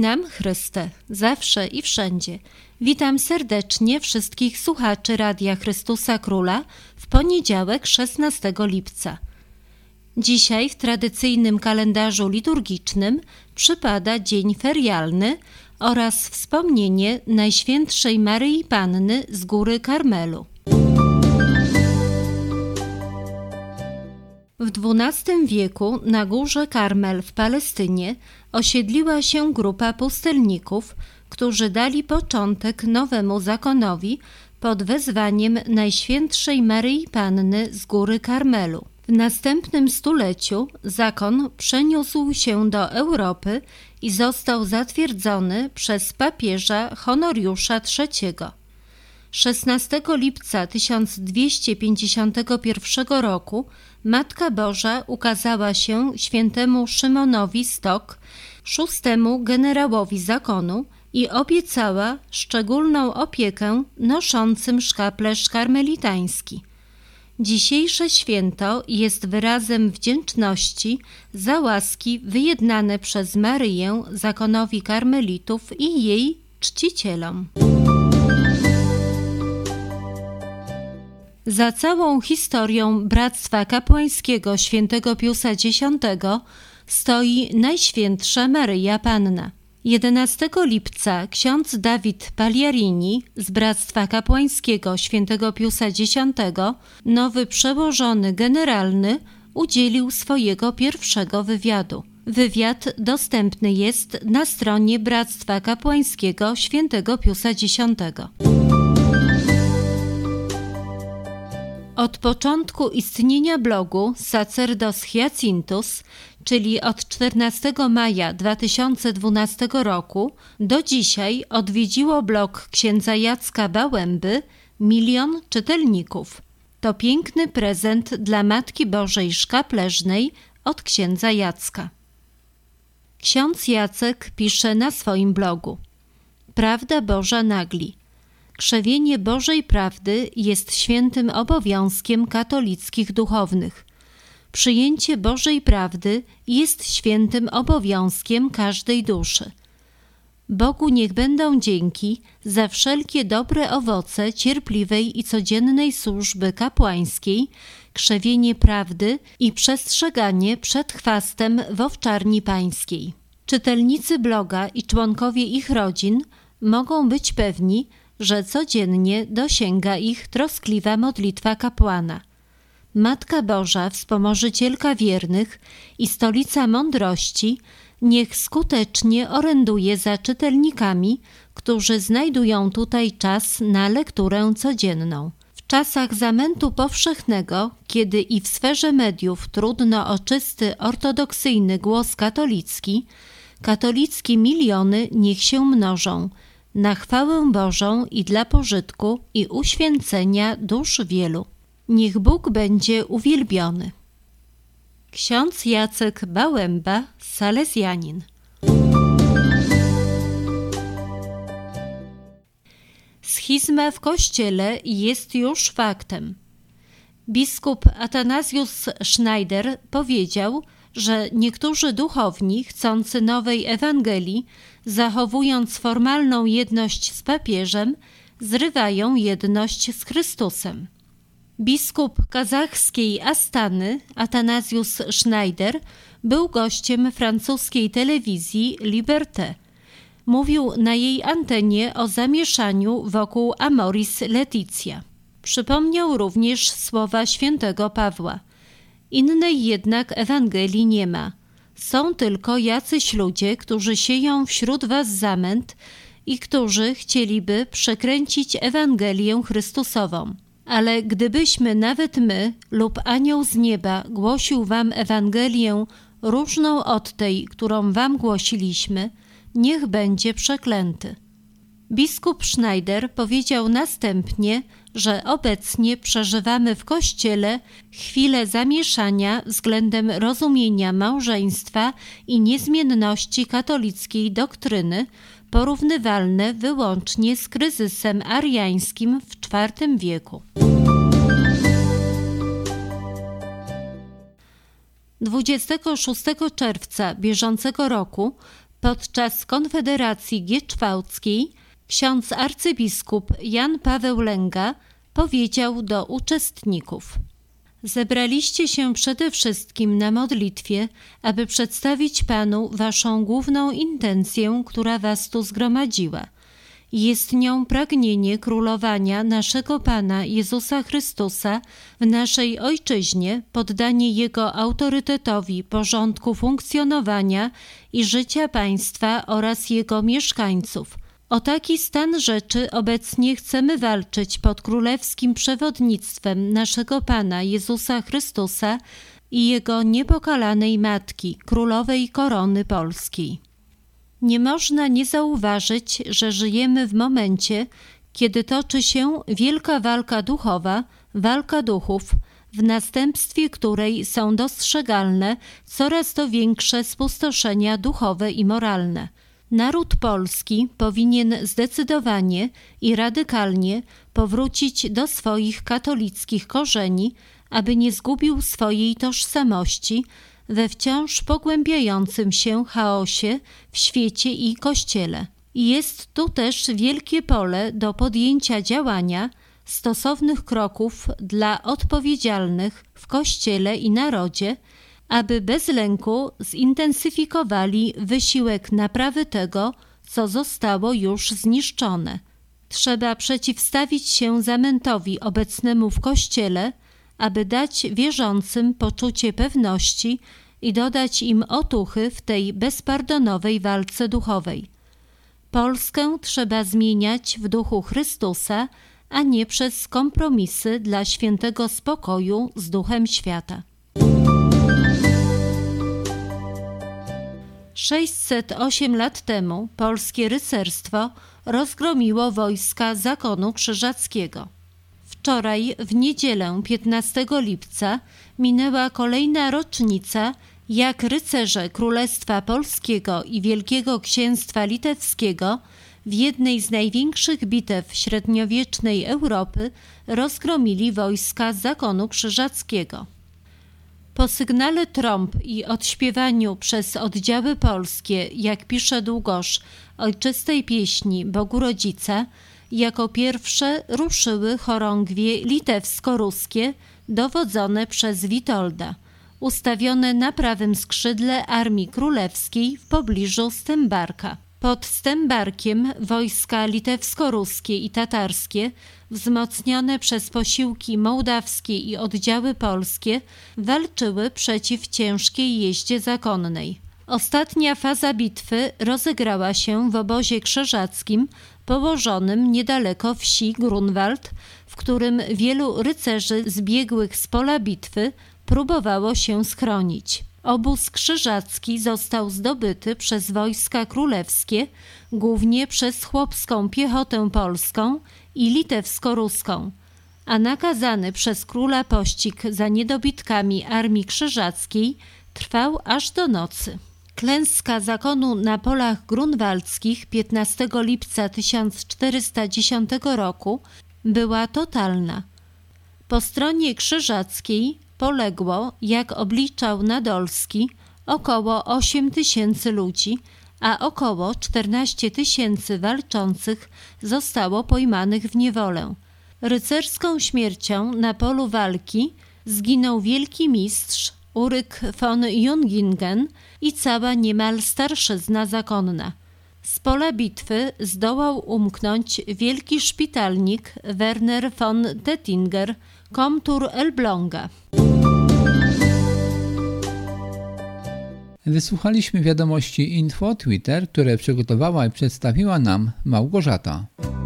nam Chryste, zawsze i wszędzie. Witam serdecznie wszystkich słuchaczy Radia Chrystusa Króla w poniedziałek 16 lipca. Dzisiaj w tradycyjnym kalendarzu liturgicznym przypada dzień ferialny oraz wspomnienie Najświętszej Maryi Panny z Góry Karmelu. W XII wieku na Górze Karmel w Palestynie osiedliła się grupa pustelników, którzy dali początek nowemu zakonowi pod wezwaniem Najświętszej Maryi Panny z Góry Karmelu. W następnym stuleciu zakon przeniósł się do Europy i został zatwierdzony przez papieża Honoriusza III. 16 lipca 1251 roku Matka Boża ukazała się świętemu Szymonowi Stok, szóstemu generałowi zakonu, i obiecała szczególną opiekę noszącym szkaplerz karmelitański. Dzisiejsze święto jest wyrazem wdzięczności za łaski wyjednane przez Maryję zakonowi karmelitów i jej czcicielom. Za całą historią Bractwa Kapłańskiego Świętego Piusa X stoi Najświętsza Maryja Panna. 11 lipca ksiądz Dawid Pagliarini z Bractwa Kapłańskiego Świętego Piusa X, nowy przełożony generalny, udzielił swojego pierwszego wywiadu. Wywiad dostępny jest na stronie Bractwa Kapłańskiego Świętego Piusa X. Od początku istnienia blogu Sacerdos Hyacinthus, czyli od 14 maja 2012 roku, do dzisiaj odwiedziło blog księdza Jacka Bałęby 1 000 000 czytelników. To piękny prezent dla Matki Bożej Szkaplerznej od księdza Jacka. Ksiądz Jacek pisze na swoim blogu: Prawda Boża nagli. Krzewienie Bożej Prawdy jest świętym obowiązkiem katolickich duchownych. Przyjęcie Bożej Prawdy jest świętym obowiązkiem każdej duszy. Bogu niech będą dzięki za wszelkie dobre owoce cierpliwej i codziennej służby kapłańskiej, krzewienie prawdy i przestrzeganie przed chwastem w owczarni pańskiej. Czytelnicy bloga i członkowie ich rodzin mogą być pewni, że codziennie dosięga ich troskliwa modlitwa kapłana. Matka Boża, wspomożycielka wiernych i stolica mądrości, niech skutecznie oręduje za czytelnikami, którzy znajdują tutaj czas na lekturę codzienną. W czasach zamętu powszechnego, kiedy i w sferze mediów trudno o czysty, ortodoksyjny głos katolicki, katolickie miliony niech się mnożą, na chwałę Bożą i dla pożytku i uświęcenia dusz wielu. Niech Bóg będzie uwielbiony. Ksiądz Jacek Bałęba, salezjanin. Schizma w Kościele jest już faktem. Biskup Athanasius Schneider powiedział, że niektórzy duchowni chcący nowej Ewangelii, zachowując formalną jedność z papieżem, zrywają jedność z Chrystusem. Biskup kazachskiej Astany, Athanasius Schneider, był gościem francuskiej telewizji Liberté. Mówił na jej antenie o zamieszaniu wokół Amoris Laetitia. Przypomniał również słowa świętego Pawła: innej jednak Ewangelii nie ma. Są tylko jacyś ludzie, którzy sieją wśród was zamęt i którzy chcieliby przekręcić Ewangelię Chrystusową. Ale gdybyśmy nawet my lub anioł z nieba głosił wam Ewangelię różną od tej, którą wam głosiliśmy, niech będzie przeklęty. Biskup Schneider powiedział następnie, że obecnie przeżywamy w Kościele chwilę zamieszania względem rozumienia małżeństwa i niezmienności katolickiej doktryny, porównywalne wyłącznie z kryzysem ariańskim w IV wieku. 26 czerwca bieżącego roku Podczas konfederacji gieczwałckiej ksiądz arcybiskup Jan Paweł Lęga powiedział do uczestników: zebraliście się przede wszystkim na modlitwie, aby przedstawić Panu waszą główną intencję, która was tu zgromadziła. Jest nią pragnienie królowania naszego Pana Jezusa Chrystusa w naszej Ojczyźnie, poddanie Jego autorytetowi porządku funkcjonowania i życia państwa oraz jego mieszkańców. O taki stan rzeczy obecnie chcemy walczyć pod królewskim przewodnictwem naszego Pana Jezusa Chrystusa i Jego niepokalanej Matki, Królowej Korony Polskiej. Nie można nie zauważyć, że żyjemy w momencie, kiedy toczy się wielka walka duchowa, walka duchów, w następstwie której są dostrzegalne coraz to większe spustoszenia duchowe i moralne. Naród polski powinien zdecydowanie i radykalnie powrócić do swoich katolickich korzeni, aby nie zgubił swojej tożsamości we wciąż pogłębiającym się chaosie w świecie i Kościele. I jest tu też wielkie pole do podjęcia działania, stosownych kroków dla odpowiedzialnych w Kościele i narodzie, aby bez lęku zintensyfikowali wysiłek naprawy tego, co zostało już zniszczone. Trzeba przeciwstawić się zamętowi obecnemu w Kościele, aby dać wierzącym poczucie pewności i dodać im otuchy w tej bezpardonowej walce duchowej. Polskę trzeba zmieniać w duchu Chrystusa, a nie przez kompromisy dla świętego spokoju z duchem świata. 608 lat temu polskie rycerstwo rozgromiło wojska zakonu krzyżackiego. Wczoraj, w niedzielę 15 lipca, minęła kolejna rocznica, jak rycerze Królestwa Polskiego i Wielkiego Księstwa Litewskiego w jednej z największych bitew średniowiecznej Europy rozgromili wojska zakonu krzyżackiego. Po sygnale trąb i odśpiewaniu przez oddziały polskie, jak pisze Długosz, ojczystej pieśni Bogu Rodzica, jako pierwsze ruszyły chorągwie litewsko-ruskie dowodzone przez Witolda, ustawione na prawym skrzydle Armii Królewskiej w pobliżu Stębarka. Pod Stębarkiem wojska litewsko-ruskie i tatarskie, wzmocnione przez posiłki mołdawskie i oddziały polskie, walczyły przeciw ciężkiej jeździe zakonnej. Ostatnia faza bitwy rozegrała się w obozie krzyżackim położonym niedaleko wsi Grunwald, w którym wielu rycerzy zbiegłych z pola bitwy próbowało się schronić. Obóz krzyżacki został zdobyty przez wojska królewskie, głównie przez chłopską piechotę polską i litewsko-ruską, a nakazany przez króla pościg za niedobitkami armii krzyżackiej trwał aż do nocy. Klęska zakonu na polach grunwaldzkich 15 lipca 1410 roku była totalna. Po stronie krzyżackiej poległo, jak obliczał Nadolski, około 8 000 ludzi, a około 14 000 walczących zostało pojmanych w niewolę. Rycerską śmiercią na polu walki zginął wielki mistrz Uryk von Jungingen i cała niemal starszyzna zakonna. Z pola bitwy zdołał umknąć wielki szpitalnik Werner von Tettinger, komtur Elbląga. Wysłuchaliśmy wiadomości Info Twitter, które przygotowała i przedstawiła nam Małgorzata.